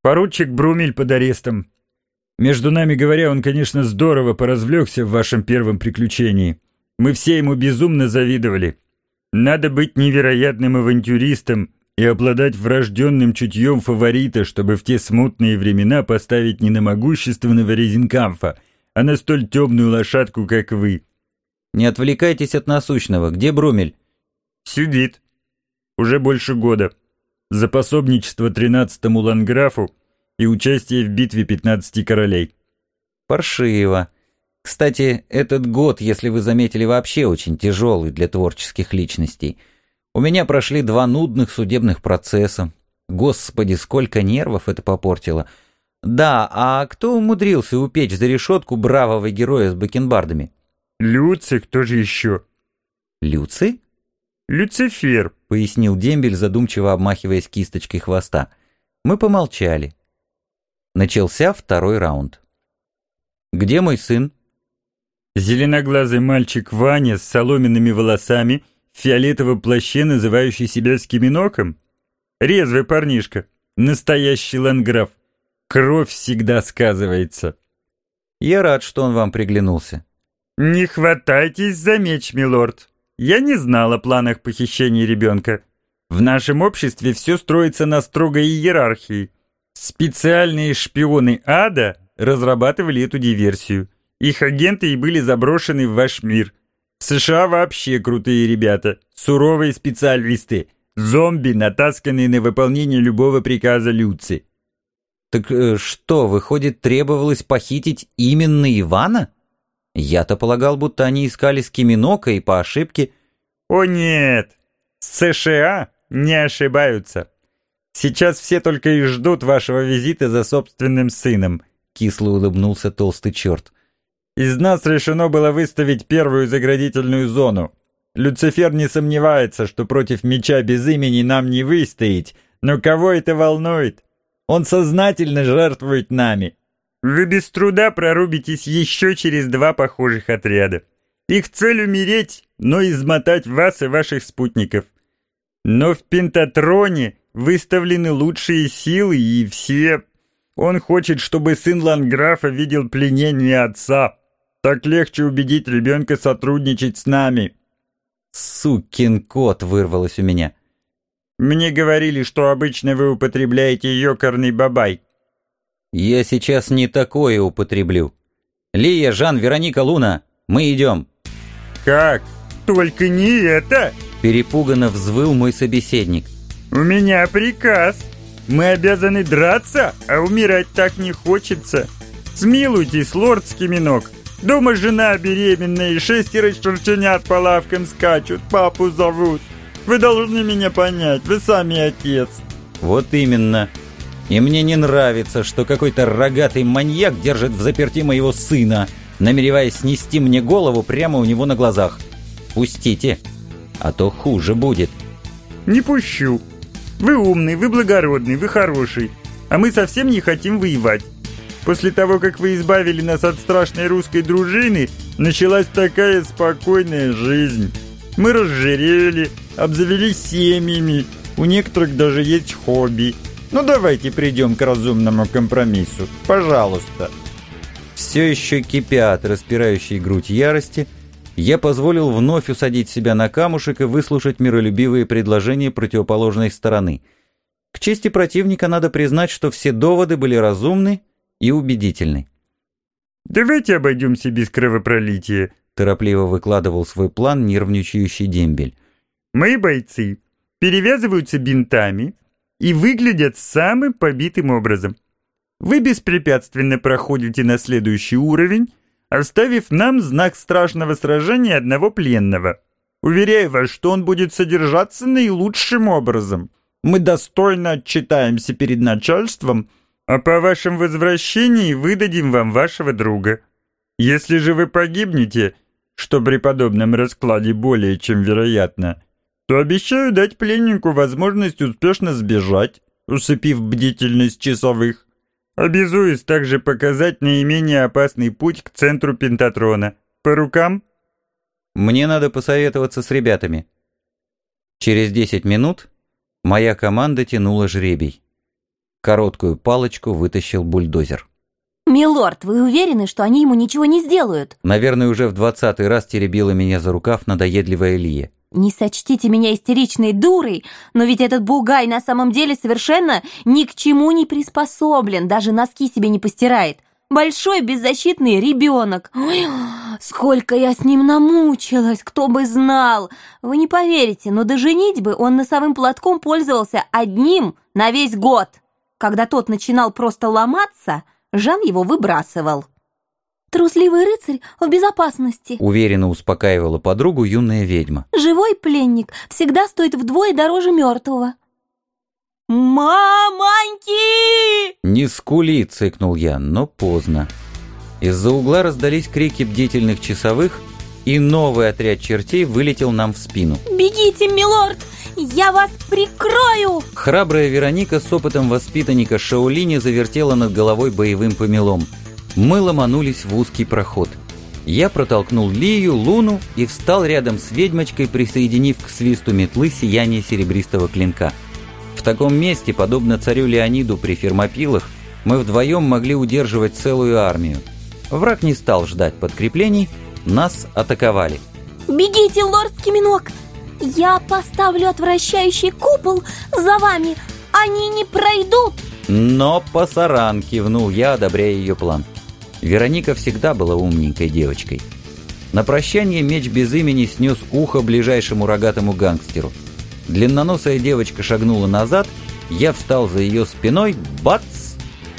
Поручик Брумель под арестом. Между нами говоря, он, конечно, здорово поразвлекся в вашем первом приключении. Мы все ему безумно завидовали. Надо быть невероятным авантюристом и обладать врожденным чутьем фаворита, чтобы в те смутные времена поставить не на могущественного Резинкамфа, а на столь темную лошадку, как вы. Не отвлекайтесь от насущного. Где Брумель? Сидит. Уже больше года. За пособничество 13-му ландграфу и участие в битве 15 королей. Паршиво. Кстати, этот год, если вы заметили, вообще очень тяжелый для творческих личностей. У меня прошли 2 нудных судебных процесса. Господи, сколько нервов это попортило. Да, а кто умудрился упечь за решетку бравого героя с бакенбардами? Люций, кто же еще? Люций? Люцифер, пояснил дембель, задумчиво обмахиваясь кисточкой хвоста. Мы помолчали. Начался 2-й раунд. «Где мой сын?» Зеленоглазый мальчик Ваня с соломенными волосами, в фиолетовом плаще, называющий себя Скиминоком. Резвый парнишка, настоящий ландграф. Кровь всегда сказывается. Я рад, что он вам приглянулся. Не хватайтесь за меч, милорд. Я не знал о планах похищения ребенка. В нашем обществе все строится на строгой иерархии. Специальные шпионы ада разрабатывали эту диверсию. Их агенты и были заброшены в ваш мир. В США вообще крутые ребята, суровые специалисты, зомби, натасканные на выполнение любого приказа Люци. Так что, выходит, требовалось похитить именно Ивана? Я-то полагал, будто они искали Скиминока и по ошибке... О нет, США не ошибаются. Сейчас все только и ждут вашего визита за собственным сыном, кисло улыбнулся толстый черт. Из нас решено было выставить первую заградительную зону. Люцифер не сомневается, что против меча без имени нам не выстоять, но кого это волнует? Он сознательно жертвует нами. Вы без труда прорубитесь еще через 2 похожих отряда. Их цель умереть, но измотать вас и ваших спутников. Но в Пентатроне выставлены лучшие силы и все... Он хочет, чтобы сын ландграфа видел пленение отца. Так легче убедить ребенка сотрудничать с нами. Сукин кот, вырвалось у меня. Мне говорили, что обычно вы употребляете ёкарный бабай. Я сейчас не такое употреблю. Лия, Жан, Вероника, Луна, мы идем. Как? Только не это? Перепуганно взвыл мой собеседник. У меня приказ. Мы обязаны драться, а умирать так не хочется. Смилуйтесь, лорд Скиминок. Дома жена беременная и 6 черченят по лавкам скачут, папу зовут. Вы должны меня понять, вы сами отец. Вот именно. И мне не нравится, что какой-то рогатый маньяк держит в заперти моего сына, намереваясь снести мне голову прямо у него на глазах. Пустите, а то хуже будет. Не пущу. Вы умный, вы благородный, вы хороший, а мы совсем не хотим воевать. После того, как вы избавили нас от страшной русской дружины, началась такая спокойная жизнь. Мы разжирели, обзавелись семьями, у некоторых даже есть хобби. Ну давайте придем к разумному компромиссу, пожалуйста. Все еще кипя от распирающей грудь ярости, я позволил вновь усадить себя на камушек и выслушать миролюбивые предложения противоположной стороны. К чести противника надо признать, что все доводы были разумны и убедительны. «Давайте обойдемся без кровопролития», — торопливо выкладывал свой план нервничающий дембель. «Мои бойцы перевязываются бинтами и выглядят самым побитым образом. Вы беспрепятственно проходите на следующий уровень, оставив нам знак страшного сражения одного пленного. Уверяю вас, что он будет содержаться наилучшим образом. Мы достойно отчитаемся перед начальством, а по вашем возвращении выдадим вам вашего друга. Если же вы погибнете, что при подобном раскладе более чем вероятно, то обещаю дать пленнику возможность успешно сбежать, усыпив бдительность часовых. Обязуюсь также показать наименее опасный путь к центру Пентатрона. По рукам?» «Мне надо посоветоваться с ребятами». Через 10 минут моя команда тянула жребий. Короткую палочку вытащил бульдозер. «Милорд, вы уверены, что они ему ничего не сделают?» Наверное, уже в 20-й раз теребила меня за рукав надоедливая Лия. «Не сочтите меня истеричной дурой, но ведь этот бугай на самом деле совершенно ни к чему не приспособлен, даже носки себе не постирает. Большой беззащитный ребенок. Ой, сколько я с ним намучилась, кто бы знал. Вы не поверите, но до женитьбы он носовым платком пользовался одним на весь год. Когда тот начинал просто ломаться, Жан его выбрасывал». «Трусливый рыцарь в безопасности», — уверенно успокаивала подругу юная ведьма. «Живой пленник всегда стоит вдвое дороже мертвого». «Мамоньки!» «Не скули!» — цыкнул я, но поздно. Из-за угла раздались крики бдительных часовых, и новый отряд чертей вылетел нам в спину. «Бегите, милорд! Я вас прикрою!» Храбрая Вероника с опытом воспитанника Шаолиня завертела над головой боевым помелом. Мы ломанулись в узкий проход. Я протолкнул Лию, Луну и встал рядом с ведьмочкой, присоединив к свисту метлы сияние серебристого клинка. В таком месте, подобно царю Леониду при Фермопилах, мы вдвоем могли удерживать целую армию. Враг не стал ждать подкреплений, нас атаковали. «Бегите, лорд Скиминок! Я поставлю отвращающий купол за вами! Они не пройдут!» «Но пасаран!» — кивнул я, одобряя ее план. Вероника всегда была умненькой девочкой. На прощание меч без имени снес ухо ближайшему рогатому гангстеру. Длинноносая девочка шагнула назад, я встал за ее спиной, бац!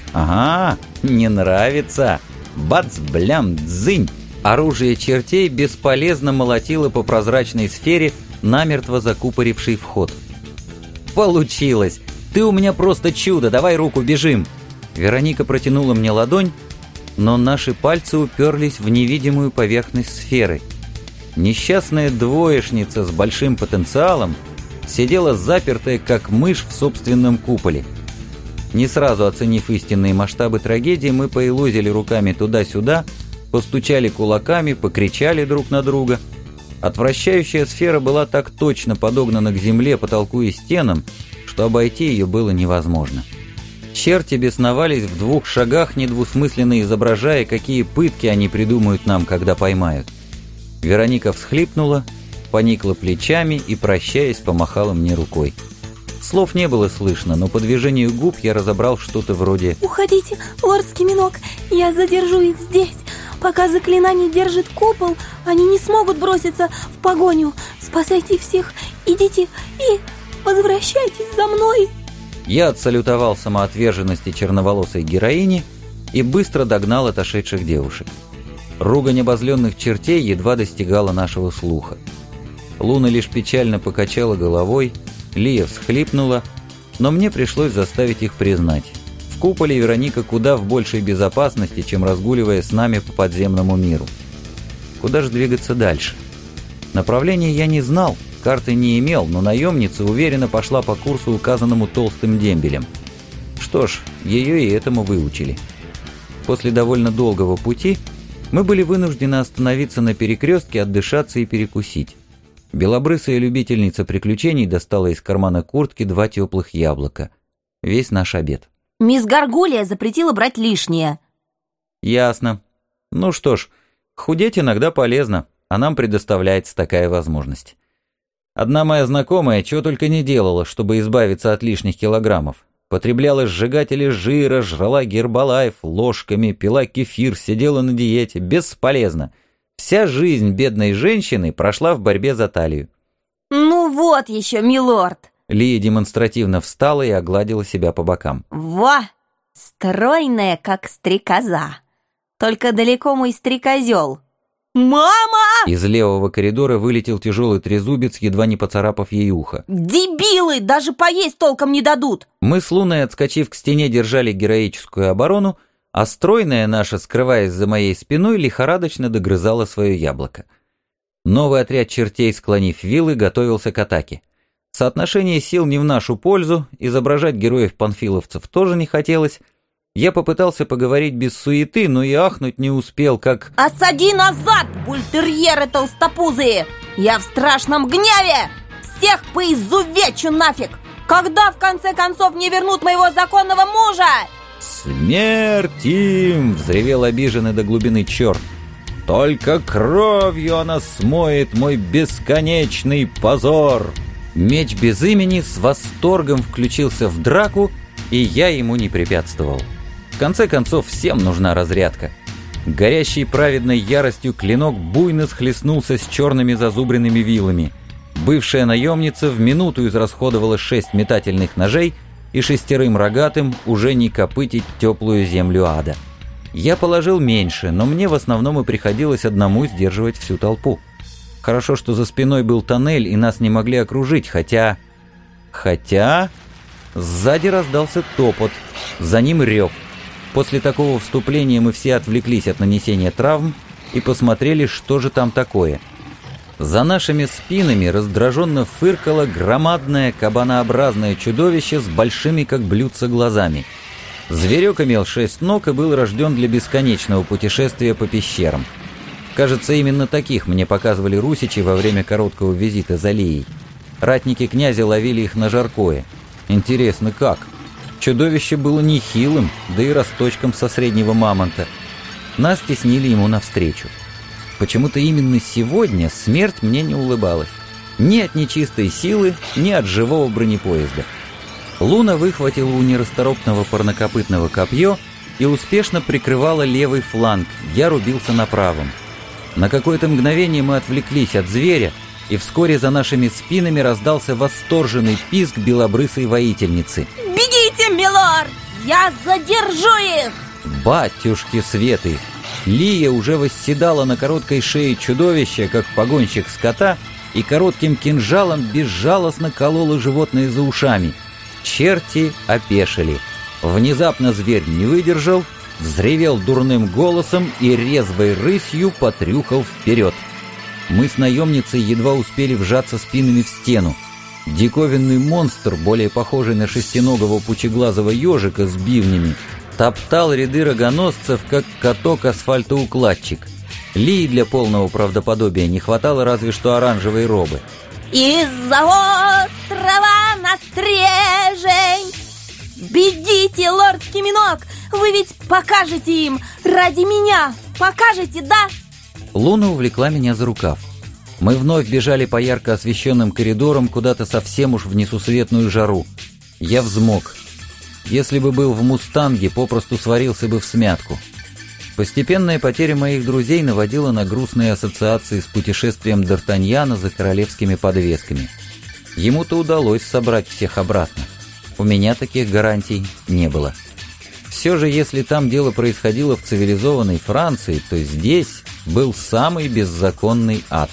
Ага, не нравится! Бац, блям, дзынь! Оружие чертей бесполезно молотило по прозрачной сфере, намертво закупоривший вход. «Получилось! Ты у меня просто чудо! Давай руку, бежим!» Вероника протянула мне ладонь, но наши пальцы уперлись в невидимую поверхность сферы. Несчастная двоечница с большим потенциалом сидела запертая, как мышь в собственном куполе. Не сразу оценив истинные масштабы трагедии, мы поелозили руками туда-сюда, постучали кулаками, покричали друг на друга. Отвращающая сфера была так точно подогнана к земле, потолку и стенам, что обойти ее было невозможно. Черти бесновались в 2 шагах, недвусмысленно изображая, какие пытки они придумают нам, когда поймают. Вероника всхлипнула, поникла плечами и, прощаясь, помахала мне рукой. Слов не было слышно, но по движению губ я разобрал что-то вроде «Уходите, лорд Скиминок, я задержу их здесь. Пока заклинание держит купол, они не смогут броситься в погоню. Спасайте всех, идите и возвращайтесь за мной». Я отсалютовал самоотверженности черноволосой героини и быстро догнал отошедших девушек. Ругань обозленных чертей едва достигала нашего слуха. Луна лишь печально покачала головой, Лия всхлипнула, но мне пришлось заставить их признать. В куполе Вероника куда в большей безопасности, чем разгуливая с нами по подземному миру. Куда же двигаться дальше? Направления я не знал, карты не имел, но наемница уверенно пошла по курсу, указанному толстым дембелем. Что ж, ее и этому выучили. После довольно долгого пути мы были вынуждены остановиться на перекрестке, отдышаться и перекусить. Белобрысая любительница приключений достала из кармана куртки 2 теплых яблока. Весь наш обед. «Мисс Гаргулия запретила брать лишнее». «Ясно. Ну что ж, худеть иногда полезно, а нам предоставляется такая возможность. Одна моя знакомая чего только не делала, чтобы избавиться от лишних килограммов. Потребляла сжигатели жира, жрала гербалайф ложками, пила кефир, сидела на диете. Бесполезно. Вся жизнь бедной женщины прошла в борьбе за талию». «Ну вот еще, милорд!» Лия демонстративно встала и огладила себя по бокам. «Во! Стройная, как стрекоза. Только далеко мой стрекозел. Мама!» Из левого коридора вылетел тяжелый трезубец, едва не поцарапав ей ухо. «Дебилы! Даже поесть толком не дадут!» Мы с Луной, отскочив к стене, держали героическую оборону, а стройная наша, скрываясь за моей спиной, лихорадочно догрызала свое яблоко. Новый отряд чертей, склонив вилы, готовился к атаке. Соотношение сил не в нашу пользу, изображать героев-панфиловцев тоже не хотелось. Я попытался поговорить без суеты, но и ахнуть не успел, как... «Осади назад, бультерьеры толстопузые! Я в страшном гневе! Всех поизувечу нафиг! Когда, в конце концов, мне вернут моего законного мужа? «Смерть им!» — взревел обиженный до глубины черт. «Только кровью она смоет мой бесконечный позор!» Меч без имени с восторгом включился в драку, и я ему не препятствовал. В конце концов, всем нужна разрядка. Горящий праведной яростью клинок буйно схлестнулся с черными зазубренными вилами. Бывшая наемница в минуту израсходовала 6 метательных ножей и 6 рогатым уже не копытить теплую землю ада. Я положил меньше, но мне в основном и приходилось одному сдерживать всю толпу. Хорошо, что за спиной был тоннель, и нас не могли окружить, хотя... Сзади раздался топот, за ним рев. После такого вступления мы все отвлеклись от нанесения травм и посмотрели, что же там такое. За нашими спинами раздраженно фыркало громадное кабанообразное чудовище с большими, как блюдца, глазами. Зверек имел 6 ног и был рожден для бесконечного путешествия по пещерам. Кажется, именно таких мне показывали русичи во время короткого визита за Леей. Ратники князя ловили их на жаркое. Интересно, как? Чудовище было нехилым, да и росточком со среднего мамонта. Нас теснили ему навстречу. Почему-то именно сегодня смерть мне не улыбалась. Ни от нечистой силы, ни от живого бронепоезда. Луна выхватила у нерасторопного парнокопытного копье и успешно прикрывала левый фланг, я рубился на правом. На какое-то мгновение мы отвлеклись от зверя, и вскоре за нашими спинами раздался восторженный писк белобрысой воительницы. «Бегите, милорд! Я задержу их!» Батюшки светы! Лия уже восседала на короткой шее чудовища, как погонщик скота, и коротким кинжалом безжалостно колола животное за ушами. Черти опешили. Внезапно зверь не выдержал, взревел дурным голосом и резвой рысью потрюхал вперед. Мы с наемницей едва успели вжаться спинами в стену. Диковинный монстр, более похожий на шестиногого пучеглазого ежика с бивнями, топтал ряды рогоносцев, как каток-асфальтоукладчик. Лии для полного правдоподобия не хватало разве что оранжевой робы. «Из-за острова на стрежень! Бегите, лордский миног! Вы ведь покажете им! Ради меня! Покажете, да?» Луна увлекла меня за рукав. Мы вновь бежали по ярко освещенным коридорам куда-то совсем уж в несусветную жару. Я взмок. Если бы был в «Мустанге», попросту сварился бы всмятку. Постепенная потеря моих друзей наводила на грустные ассоциации с путешествием Д'Артаньяна за королевскими подвесками. Ему-то удалось собрать всех обратно. У меня таких гарантий не было. Все же, если там дело происходило в цивилизованной Франции, то здесь был самый беззаконный ад.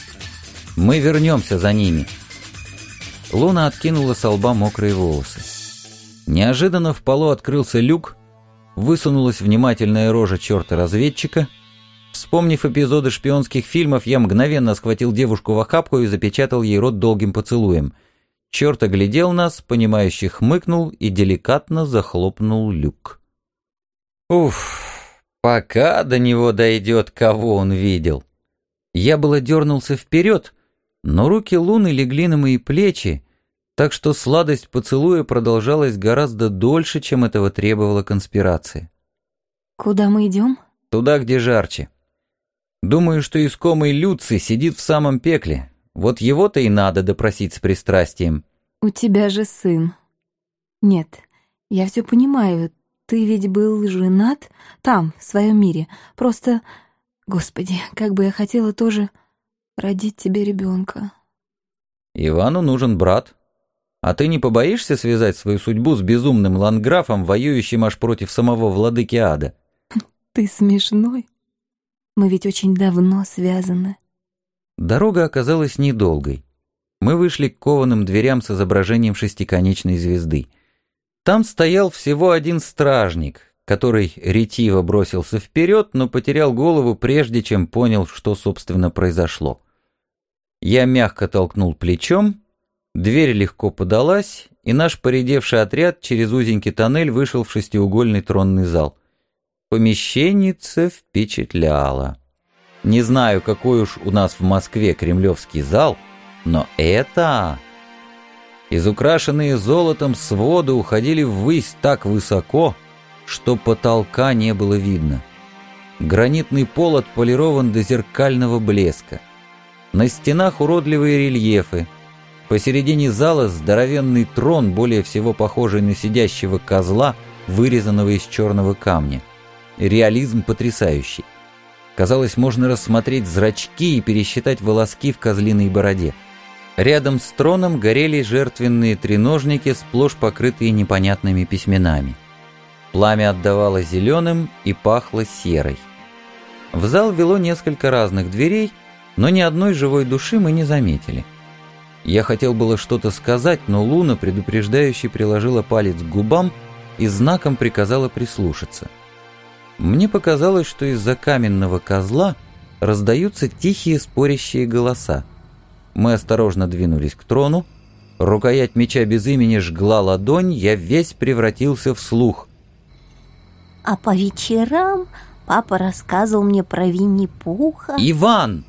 Мы вернемся за ними. Луна откинула со лба мокрые волосы. Неожиданно в полу открылся люк, высунулась внимательная рожа черта-разведчика. Вспомнив эпизоды шпионских фильмов, я мгновенно схватил девушку в охапку и запечатал ей рот долгим поцелуем. Черт оглядел нас, понимающе хмыкнул и деликатно захлопнул люк. Уф, пока до него дойдет, кого он видел. Я было дернулся вперед, но руки Луны легли на мои плечи, так что сладость поцелуя продолжалась гораздо дольше, чем этого требовала конспирация. «Куда мы идем?» «Туда, где жарче. Думаю, что искомый Люций сидит в самом пекле. Вот его-то и надо допросить с пристрастием». «У тебя же сын». «Нет, я все понимаю. Ты ведь был женат там, в своем мире. Просто, Господи, как бы я хотела тоже родить тебе ребенка». «Ивану нужен брат. А ты не побоишься связать свою судьбу с безумным ландграфом, воюющим аж против самого владыки ада?» «Ты смешной. Мы ведь очень давно связаны». Дорога оказалась недолгой. Мы вышли к кованым дверям с изображением шестиконечной звезды. Там стоял всего один стражник, который ретиво бросился вперед, но потерял голову, прежде чем понял, что, собственно, произошло. Я мягко толкнул плечом, дверь легко подалась, и наш поредевший отряд через узенький тоннель вышел в шестиугольный тронный зал. Помещенница впечатляла. Не знаю, какой уж у нас в Москве кремлевский зал, но это... Изукрашенные золотом своды уходили ввысь так высоко, что потолка не было видно. Гранитный пол отполирован до зеркального блеска. На стенах уродливые рельефы. Посередине зала здоровенный трон, более всего похожий на сидящего козла, вырезанного из черного камня. Реализм потрясающий. Казалось, можно рассмотреть зрачки и пересчитать волоски в козлиной бороде. Рядом с троном горели жертвенные треножники, сплошь покрытые непонятными письменами. Пламя отдавало зеленым и пахло серой. В зал вело несколько разных дверей, но ни одной живой души мы не заметили. Я хотел было что-то сказать, но Луна предупреждающе приложила палец к губам и знаком приказала прислушаться. Мне показалось, что из-за каменного козла раздаются тихие спорящие голоса. Мы осторожно двинулись к трону. Рукоять меча без имени жгла ладонь, я весь превратился в слух. А по вечерам папа рассказывал мне про Винни-Пуха. «Иван!»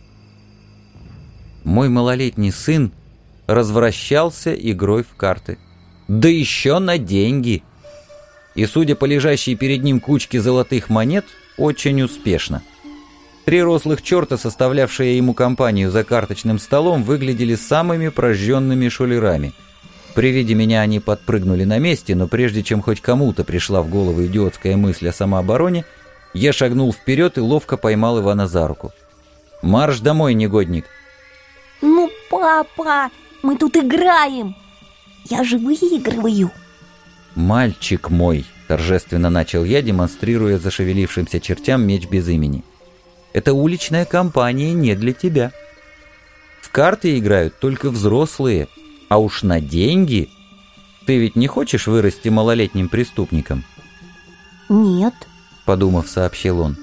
Мой малолетний сын развращался игрой в карты. Да еще на деньги. И, судя по лежащей перед ним кучке золотых монет, очень успешно. 3 рослых черта, составлявшие ему компанию за карточным столом, выглядели самыми прожженными шулерами. При виде меня они подпрыгнули на месте, но прежде чем хоть кому-то пришла в голову идиотская мысль о самообороне, я шагнул вперед и ловко поймал Ивана за руку. «Марш домой, негодник!» Ну, папа, мы тут играем. Я же выигрываю. «Мальчик мой!» — торжественно начал я, демонстрируя зашевелившимся чертям меч без имени. «Это уличная компания не для тебя. В карты играют только взрослые, а уж на деньги. Ты ведь не хочешь вырасти малолетним преступником?» Нет, — подумав, сообщил он.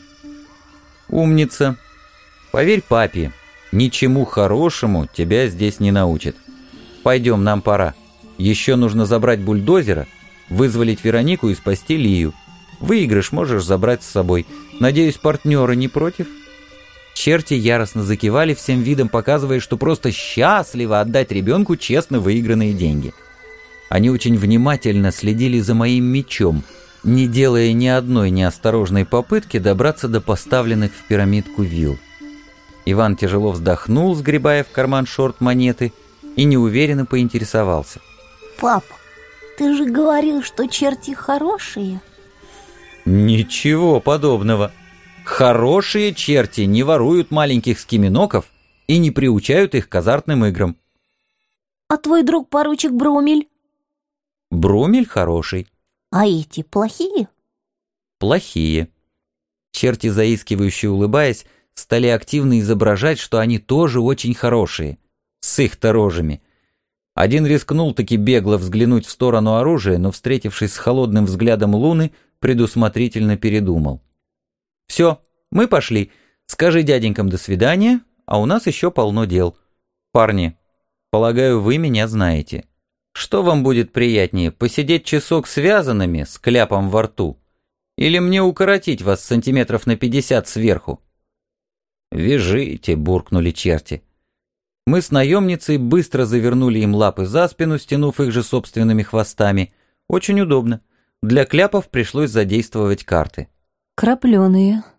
«Умница. Поверь папе, ничему хорошему тебя здесь не научат. Пойдем, нам пора. Еще нужно забрать бульдозера, вызволить Веронику и спасти Лию. Выигрыш можешь забрать с собой. Надеюсь, партнеры не против?» Черти яростно закивали, всем видом показывая, что просто счастливо отдать ребенку честно выигранные деньги. Они очень внимательно следили за моим мечом, не делая ни одной неосторожной попытки добраться до поставленных в пирамидку вил. Иван тяжело вздохнул, сгребая в карман шорт монеты, и неуверенно поинтересовался. пап, ты же говорил, что черти хорошие. «Ничего подобного. Хорошие черти не воруют маленьких скиминоков и не приучают их к азартным играм». А твой друг поручик Брумель? Брумель хороший. А эти плохие? Плохие. Черти, заискивающе улыбаясь, стали активно изображать, что они тоже очень хорошие. С их-то рожами. Один рискнул таки бегло взглянуть в сторону оружия, но, встретившись с холодным взглядом Луны, предусмотрительно передумал. «Все, мы пошли. Скажи дяденькам до свидания, а у нас еще полно дел. Парни, полагаю, вы меня знаете. Что вам будет приятнее, посидеть часок связанными, с кляпом во рту? Или мне укоротить вас сантиметров на 50 сверху?» «Вяжите», — буркнули черти. Мы с наемницей быстро завернули им лапы за спину, стянув их же собственными хвостами. Очень удобно. Для кляпов пришлось задействовать карты. Крапленые.